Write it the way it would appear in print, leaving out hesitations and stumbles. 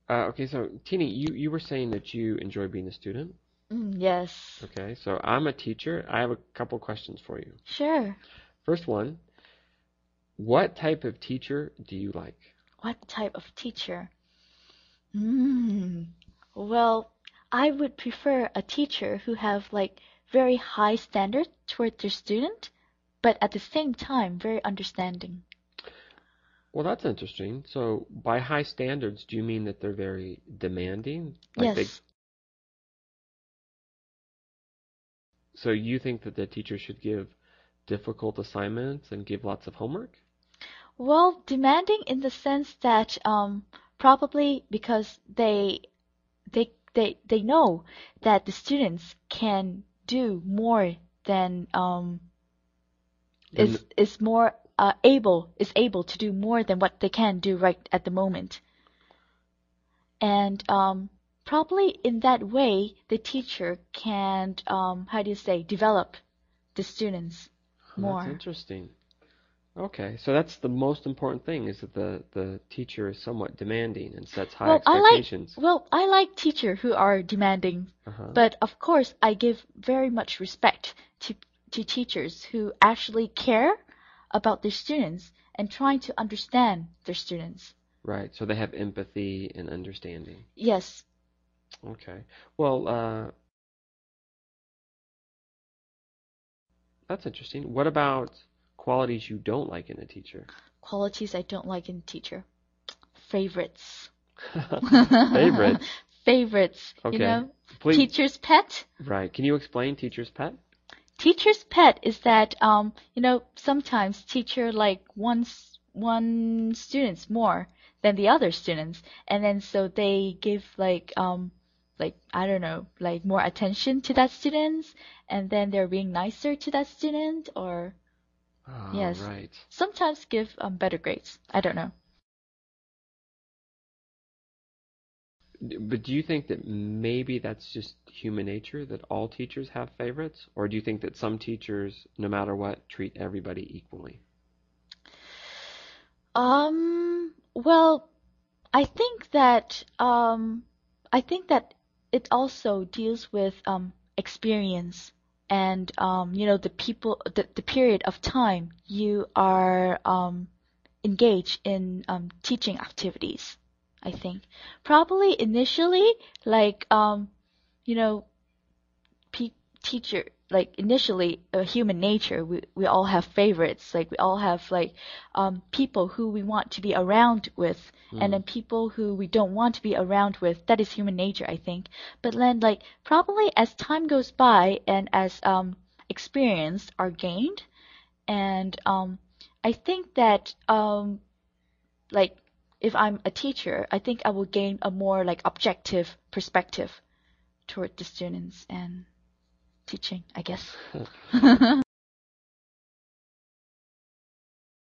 Okay, so Tini, you were saying that you enjoy being a student. Yes. Okay, so I'm a teacher. I have a couple questions for you. Sure. First one, what type of teacher do you like? What type of teacher? Hmm. Well, I would prefer a teacher who have like very high standard toward their student, but at the same time very understanding. Well, that's interesting. So, by high standards, do you mean that they're very demanding? Like they, Yes. so you think that the teacher should give difficult assignments and give lots of homework? Well, demanding in the sense that probably because they know that the students can do more than Then, is more able to do more than what they can do right at the moment. And probably in that way, the teacher can, how do you say, develop the students that's more. interesting. Okay, so that's the most important thing is that the teacher is somewhat demanding and sets high Well, I like expectations. I like teachers who are demanding, Uh-huh. but of course I give very much respect to teachers who actually care about their students and trying to understand their students. Right, so they have empathy and understanding. Yes, Okay. Well, that's interesting. What about qualities you don't like in a teacher? qualities I don't like in a teacher. Favorites. Favorites. Favorites, you Okay. know? Please, Teacher's pet? right. Can you explain teacher's pet? Teacher's pet is that sometimes teacher like one students more than the other students, and then so they give like I don't know, like more attention to that student, and then they're being nicer to that student, or Oh, yes, right. sometimes give better grades. I don't know. But do you think that maybe that's just human nature, that all teachers have favorites? Or do you think that some teachers, no matter what, treat everybody equally? Well, I think that it also deals with experience and the period of time you are engaged in teaching activities. I think probably initially like you know pe teacher like initially human nature we all have favorites, like we all have like people who we want to be around with, and Hmm. then people who we don't want to be around with. That is human nature, I think. But then like probably as time goes by and as experience are gained, and I think that like if I'm a teacher, I think I will gain a more like objective perspective toward the students and teaching, I guess.